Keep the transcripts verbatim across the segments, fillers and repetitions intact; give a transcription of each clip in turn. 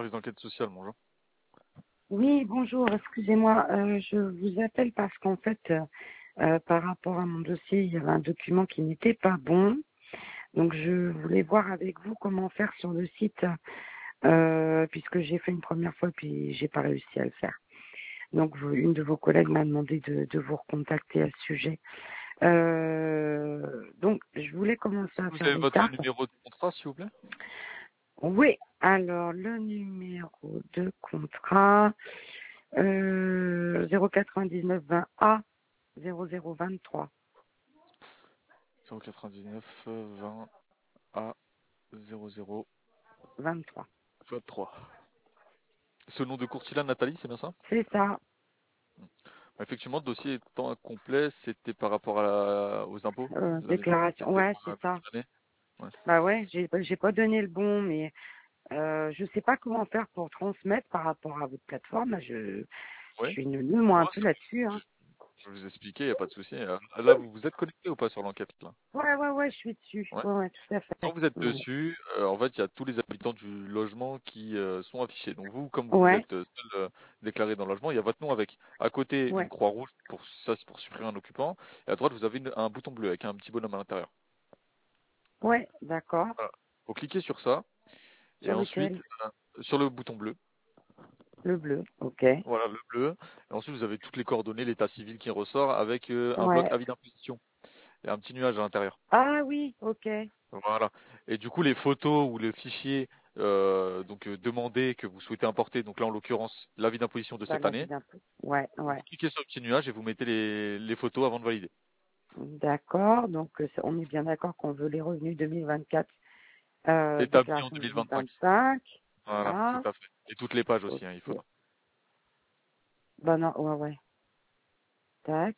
service d'enquête sociale, bonjour. Oui, bonjour, excusez-moi, euh, je vous appelle parce qu'en fait, euh, euh, par rapport à mon dossier, il y avait un document qui n'était pas bon. Donc je voulais voir avec vous comment faire sur le site, euh, puisque j'ai fait une première fois puis j'ai pas réussi à le faire. Donc vous- une de vos collègues m'a demandé de, de vous recontacter à ce sujet. Euh, donc je voulais commencer à Vous faire avez votre l'étape. numéro de contrat, s'il vous plaît? Oui, alors le numéro de contrat euh, zéro quatre-vingt-dix-neuf vingt A zéro zéro vingt-trois. zéro quatre-vingt-dix-neuf vingt A zéro zéro vingt-trois. vingt-trois. Ce nom de courtier-là, Nathalie, c'est bien ça? C'est ça. Effectivement, le dossier étant incomplet, c'était par rapport à la- aux impôts. Euh, Vous avez déclaration. été Ouais, pour un c'est début ça. d'année. Ouais. Bah ouais, j'ai j'ai pas donné le bon, mais euh, je sais pas comment faire pour transmettre par rapport à votre plateforme. Je, je Ouais. suis nulle, moi, un Ouais, peu c'est- là-dessus. Hein. je vais vous expliquer, il n'y a pas de souci. Euh, Là, vous vous êtes connecté ou pas sur l'enquête là? Ouais, ouais, ouais, je suis dessus. Ouais. Ouais, ouais, tout à Quand fait. vous êtes Ouais. dessus, euh, en fait, il y a tous les habitants du logement qui euh, sont affichés. Donc vous, comme vous Ouais, êtes euh, seul euh, déclaré dans le logement, il y a votre nom avec. À côté, une ouais, croix rouge, pour ça c'est pour supprimer un occupant. Et à droite, vous avez une- un bouton bleu avec un petit bonhomme à l'intérieur. ouais, d'accord. Voilà. Vous cliquez sur ça. Et Sur ensuite, lequel? euh, sur le bouton bleu. Le bleu. Ok. Voilà, le bleu. Et ensuite, vous avez toutes les coordonnées, l'état civil qui ressort avec euh, un bloc Ouais. avis d'imposition et un petit nuage à l'intérieur. Ah oui, ok. Voilà. Et du coup, les photos ou les fichiers euh, donc euh, demandés que vous souhaitez importer, donc là en l'occurrence l'avis d'imposition de Bah cette la vie année, d'un peu. Ouais, vous ouais. cliquez sur le petit nuage et vous mettez les, les photos avant de valider. D'accord. Donc euh, on est bien d'accord qu'on veut les revenus deux mille vingt-quatre, euh, Établi en déclaration deux mille vingt-cinq. deux mille vingt-cinq. Voilà, tout Voilà. à fait. Et toutes les pages Ok. aussi, hein, il faudra. Bah non, ouais, ouais. Tac.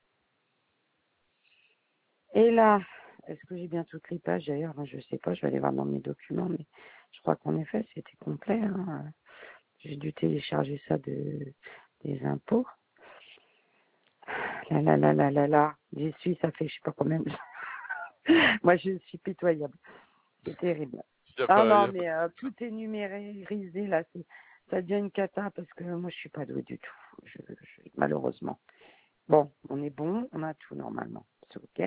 Et là, est-ce que j'ai bien toutes les pages d'ailleurs? Ben, je sais pas, je vais aller voir dans mes documents, mais je crois qu'en effet, c'était complet. Hein. J'ai dû télécharger ça de, des impôts. Là, là, là, là, là, là. J'y suis, ça fait je sais pas combien. de- Moi, je suis pitoyable. C'est terrible. Il y a Ah pas, il y non, a pas- mais euh, tout est numérisé là. C'est, ça devient une cata parce que moi, je suis pas douée du tout. Je, je- malheureusement. Bon, on est bon, on a tout normalement. C'est ok.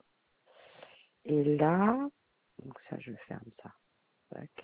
Et là, donc ça, je ferme ça. Tac.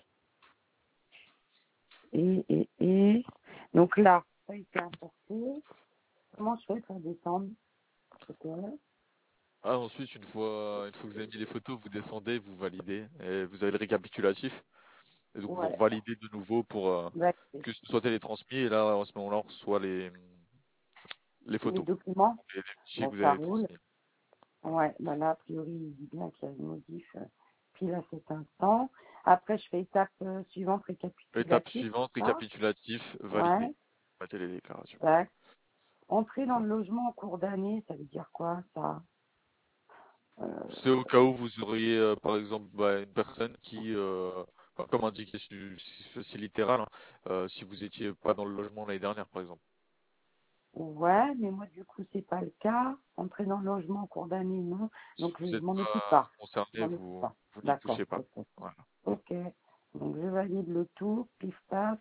Et, et, et, donc là, ça a été importé. Comment je fais pour descendre? Ok. Ah, ensuite, une fois, une fois que vous avez mis les photos, vous descendez, vous validez, et vous avez le récapitulatif. Et donc vous Ouais. revalidez de nouveau pour euh, D'accord. que ce soit télétransmis. Et là, à ce moment-là, on reçoit les, les Les photos documents, et les fichiers que bon, vous ça avez roule. transmis. Ouais, bah là, a priori, il dit bien qu'il y a une modif euh, pile à cet instant. Après, je fais étape euh, suivante, Étape récapitulatif, suivante, c'est ça? récapitulatif, validé. Ouais. Mettez les déclarations. Tac. Entrer dans Voilà. le logement en cours d'année, ça veut dire quoi, ça? Euh, C'est au cas où vous auriez, euh, par exemple, bah, une personne qui, euh, bah, comme indiqué, c'est c'est littéral, hein, euh, si vous étiez pas dans le logement l'année dernière, par exemple. ouais, mais moi, du coup, c'est pas le cas. Entrer dans le logement en cours d'année, non. Si Donc, je vous n'êtes m'en occupe pas pas. Je concerné, m'en occupe vous, pas. vous n'y D'accord. touchez pas. Ok. Voilà. Ok. Donc, je valide le tout. Pif paf.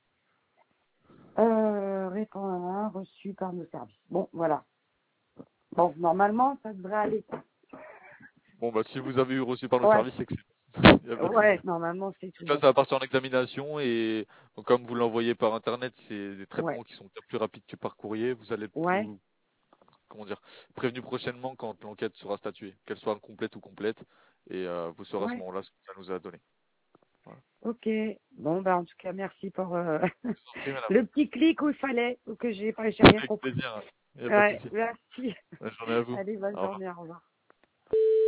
Euh, répond à un, reçu par nos services. Bon, voilà. Bon, normalement, ça devrait aller. Bon, bah, si vous avez eu reçu par le Ouais. service, c'est que c'est il n'y a pas de souci. Ouais, normalement, c'est En tout tout cas, bon. ça va partir en examination et donc, comme vous l'envoyez par Internet, c'est des Ouais. traitements qui sont bien plus rapides que par courrier. Vous allez être Ouais. plus, comment dire, prévenu prochainement quand l'enquête sera statuée, qu'elle soit incomplète ou complète, et euh, vous saurez à ce Ouais. moment-là ce que ça nous a donné. Voilà. Ok. Bon, bah, en tout cas, merci pour euh, Je vous en prie, madame. le petit clic où il fallait, ou que j'ai pas, j'ai rien Avec compris. plaisir. Il n'y a pas de Ouais, souci. merci. Bonne journée à vous. Allez, bonne Au revoir. journée, au revoir.